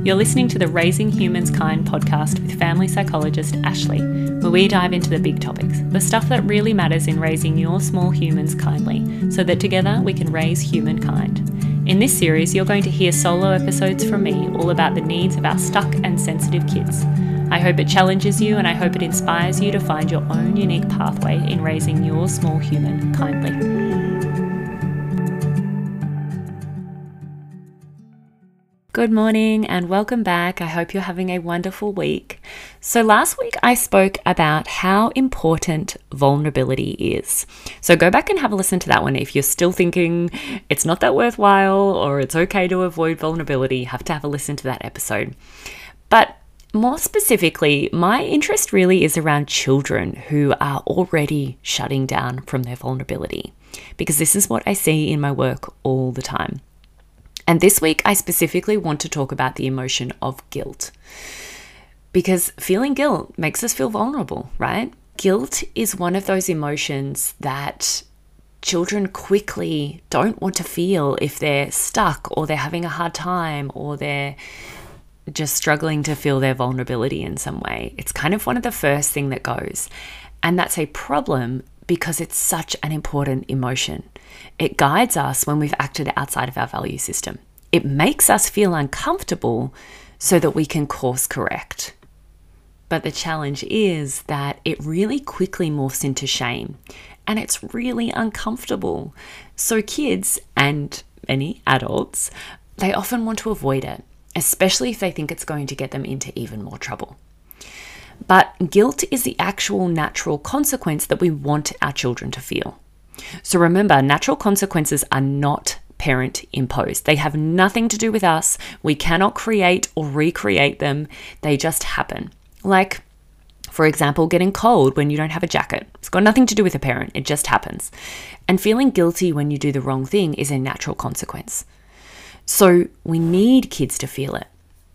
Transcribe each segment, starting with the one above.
You're listening to the Raising Humans Kind podcast with family psychologist Ashley, where we dive into the big topics, the stuff that really matters in raising your small humans kindly, so that together we can raise humankind. In this series, you're going to hear solo episodes from me all about the needs of our stuck and sensitive kids. I hope it challenges you and I hope it inspires you to find your own unique pathway in raising your small human kindly. Good morning and welcome back. I hope you're having a wonderful week. So last week I spoke about how important vulnerability is. So go back and have a listen to that one. If you're still thinking it's not that worthwhile or it's okay to avoid vulnerability, you have to have a listen to that episode. But more specifically, my interest really is around children who are already shutting down from their vulnerability, because this is what I see in my work all the time. And this week, I specifically want to talk about the emotion of guilt, because feeling guilt makes us feel vulnerable, right? Guilt is one of those emotions that children quickly don't want to feel if they're stuck or they're having a hard time or they're just struggling to feel their vulnerability in some way. It's kind of one of the first thing that goes. And that's a problem because it's such an important emotion. It guides us when we've acted outside of our value system. It makes us feel uncomfortable so that we can course correct. But the challenge is that it really quickly morphs into shame, and it's really uncomfortable. So kids and many adults, they often want to avoid it, especially if they think it's going to get them into even more trouble. But guilt is the actual natural consequence that we want our children to feel. So remember, natural consequences are not parent imposed. They have nothing to do with us. We cannot create or recreate them. They just happen. Like, for example, getting cold when you don't have a jacket. It's got nothing to do with a parent. It just happens. And feeling guilty when you do the wrong thing is a natural consequence. So we need kids to feel it.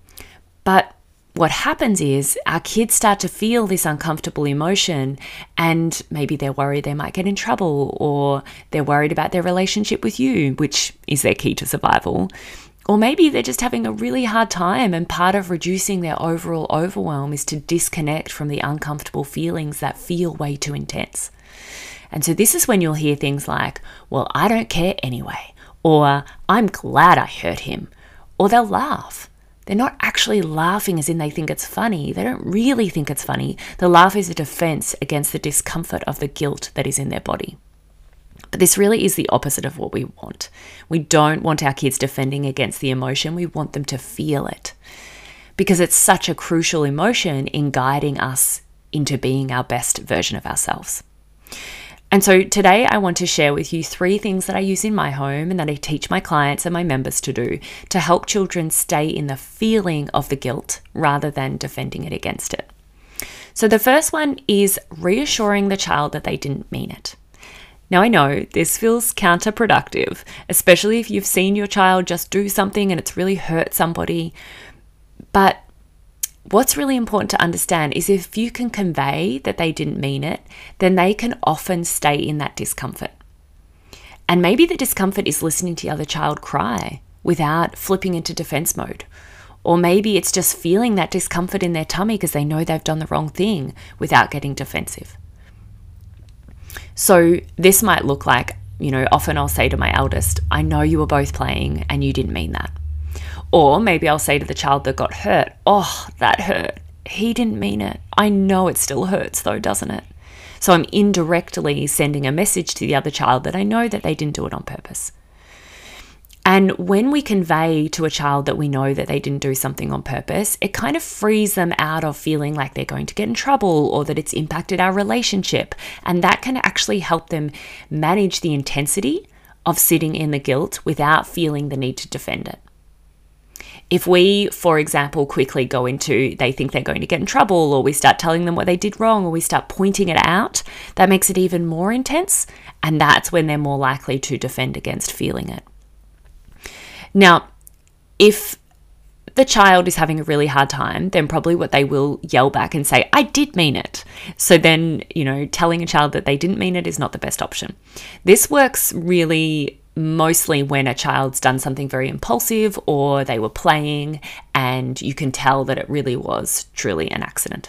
But what happens is our kids start to feel this uncomfortable emotion, and maybe they're worried they might get in trouble, or they're worried about their relationship with you, which is their key to survival. Or maybe they're just having a really hard time, and part of reducing their overall overwhelm is to disconnect from the uncomfortable feelings that feel way too intense. And so this is when you'll hear things like, well, I don't care anyway, or I'm glad I hurt him, or they'll laugh. They're not actually laughing as in they think it's funny. They don't really think it's funny. The laugh is a defense against the discomfort of the guilt that is in their body. But this really is the opposite of what we want. We don't want our kids defending against the emotion. We want them to feel it, because it's such a crucial emotion in guiding us into being our best version of ourselves. And so today I want to share with you 3 things that I use in my home and that I teach my clients and my members to do to help children stay in the feeling of the guilt rather than defending it against it. So the first one is reassuring the child that they didn't mean it. Now I know this feels counterproductive, especially if you've seen your child just do something and it's really hurt somebody. But what's really important to understand is if you can convey that they didn't mean it, then they can often stay in that discomfort. And maybe the discomfort is listening to the other child cry without flipping into defense mode. Or maybe it's just feeling that discomfort in their tummy because they know they've done the wrong thing without getting defensive. So this might look like, often I'll say to my eldest, I know you were both playing and you didn't mean that. Or maybe I'll say to the child that got hurt, oh, that hurt. He didn't mean it. I know it still hurts though, doesn't it? So I'm indirectly sending a message to the other child that I know that they didn't do it on purpose. And when we convey to a child that we know that they didn't do something on purpose, it kind of frees them out of feeling like they're going to get in trouble or that it's impacted our relationship. And that can actually help them manage the intensity of sitting in the guilt without feeling the need to defend it. If we, for example, quickly go into they think they're going to get in trouble, or we start telling them what they did wrong, or we start pointing it out, that makes it even more intense. And that's when they're more likely to defend against feeling it. Now, if the child is having a really hard time, then probably what they will yell back and say, I did mean it. So then, telling a child that they didn't mean it is not the best option. This works really mostly when a child's done something very impulsive or they were playing and you can tell that it really was truly an accident.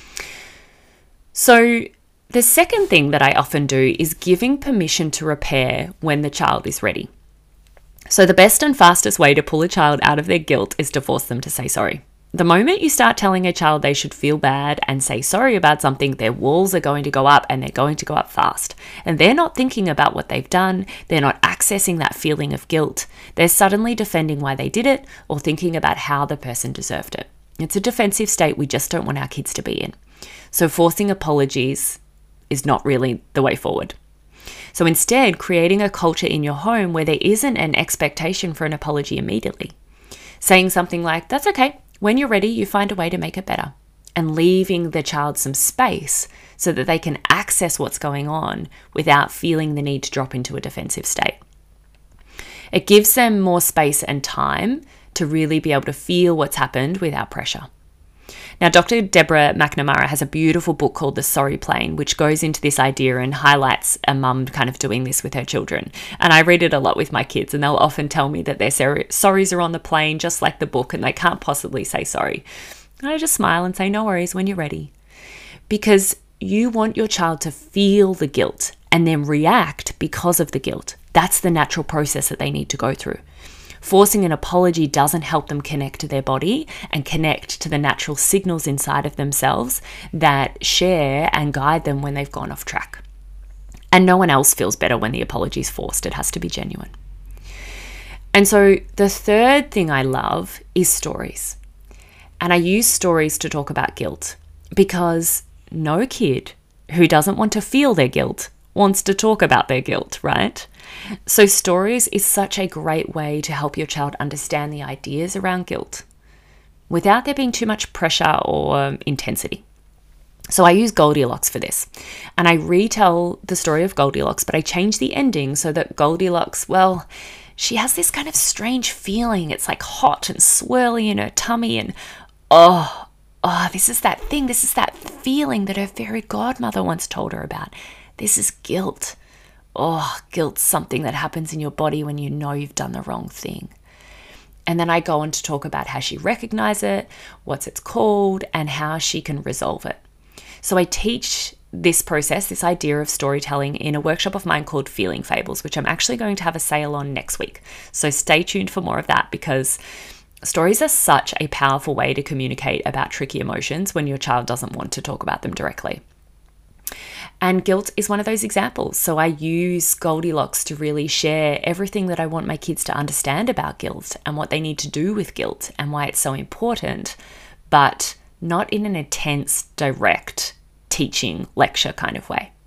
So the second thing that I often do is giving permission to repair when the child is ready. So the best and fastest way to pull a child out of their guilt is to force them to say sorry. The moment you start telling a child they should feel bad and say sorry about something, their walls are going to go up, and they're going to go up fast. And they're not thinking about what they've done. They're not accessing that feeling of guilt. They're suddenly defending why they did it or thinking about how the person deserved it. It's a defensive state we just don't want our kids to be in. So forcing apologies is not really the way forward. So instead, creating a culture in your home where there isn't an expectation for an apology immediately. Saying something like, "That's okay. When you're ready, you find a way to make it better," and leaving the child some space so that they can access what's going on without feeling the need to drop into a defensive state. It gives them more space and time to really be able to feel what's happened without pressure. Now, Dr. Deborah McNamara has a beautiful book called The Sorry Plane, which goes into this idea and highlights a mum kind of doing this with her children. And I read it a lot with my kids, and they'll often tell me that their sorries are on the plane, just like the book, and they can't possibly say sorry. And I just smile and say, "No worries, when you're ready." Because you want your child to feel the guilt and then react because of the guilt. That's the natural process that they need to go through. Forcing an apology doesn't help them connect to their body and connect to the natural signals inside of themselves that share and guide them when they've gone off track. And no one else feels better when the apology is forced. It has to be genuine. And so the third thing I love is stories. And I use stories to talk about guilt because no kid who doesn't want to feel their guilt wants to talk about their guilt, right? So stories is such a great way to help your child understand the ideas around guilt without there being too much pressure or intensity. So I use Goldilocks for this, and I retell the story of Goldilocks, but I change the ending so that Goldilocks, well, she has this kind of strange feeling. It's like hot and swirly in her tummy, and this is that thing, this is that feeling that her fairy godmother once told her about. This is guilt. Guilt's something that happens in your body when you know you've done the wrong thing. And then I go on to talk about how she recognizes it, what it's called, and how she can resolve it. So I teach this process, this idea of storytelling, in a workshop of mine called Feeling Fables, which I'm actually going to have a sale on next week. So stay tuned for more of that, because stories are such a powerful way to communicate about tricky emotions when your child doesn't want to talk about them directly. And guilt is one of those examples. So I use Goldilocks to really share everything that I want my kids to understand about guilt and what they need to do with guilt and why it's so important, but not in an intense, direct teaching lecture kind of way.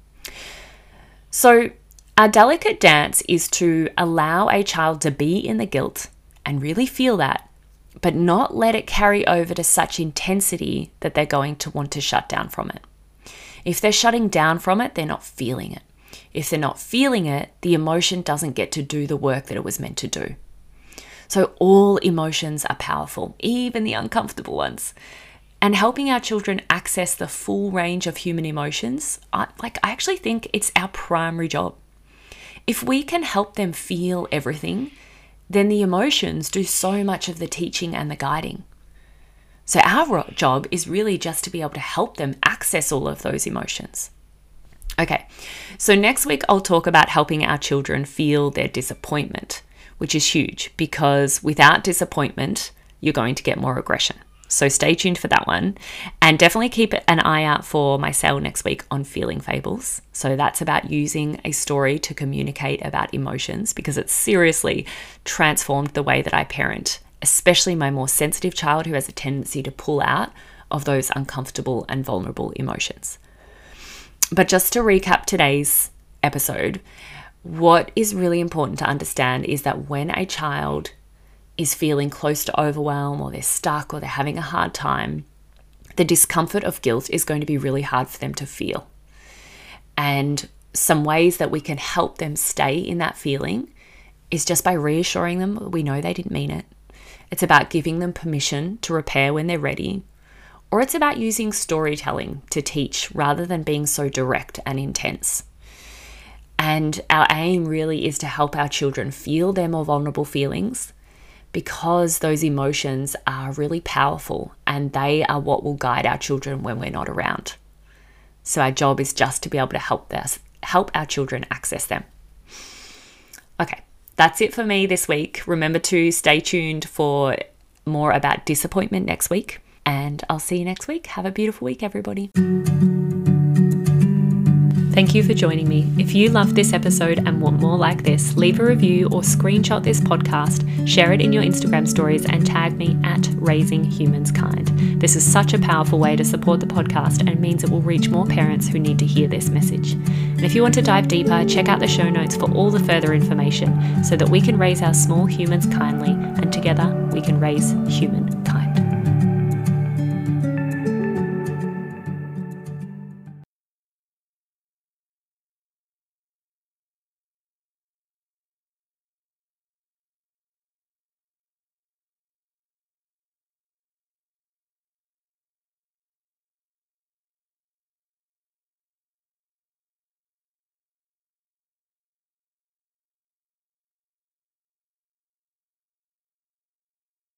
So our delicate dance is to allow a child to be in the guilt and really feel that, but not let it carry over to such intensity that they're going to want to shut down from it. If they're shutting down from it, they're not feeling it. If they're not feeling it, the emotion doesn't get to do the work that it was meant to do. So all emotions are powerful, even the uncomfortable ones. And helping our children access the full range of human emotions, I actually think it's our primary job. If we can help them feel everything, then the emotions do so much of the teaching and the guiding. So our job is really just to be able to help them access all of those emotions. Okay, so next week I'll talk about helping our children feel their disappointment, which is huge because without disappointment, you're going to get more aggression. So stay tuned for that one, and definitely keep an eye out for my sale next week on Feeling Fables. So that's about using a story to communicate about emotions, because it's seriously transformed the way that I parent, especially my more sensitive child who has a tendency to pull out of those uncomfortable and vulnerable emotions. But just to recap today's episode, what is really important to understand is that when a child is feeling close to overwhelm, or they're stuck, or they're having a hard time, the discomfort of guilt is going to be really hard for them to feel. And some ways that we can help them stay in that feeling is just by reassuring them that we know they didn't mean it. It's about giving them permission to repair when they're ready, or it's about using storytelling to teach rather than being so direct and intense. And our aim really is to help our children feel their more vulnerable feelings, because those emotions are really powerful and they are what will guide our children when we're not around. So our job is just to be able to help our children access them. Okay, that's it for me this week. Remember to stay tuned for more about disappointment next week, and I'll see you next week. Have a beautiful week, everybody. Thank you for joining me. If you loved this episode and want more like this, leave a review or screenshot this podcast, share it in your Instagram stories, and tag me at Raising Humans Kind. This is such a powerful way to support the podcast and means it will reach more parents who need to hear this message. And if you want to dive deeper, check out the show notes for all the further information so that we can raise our small humans kindly, and together we can raise human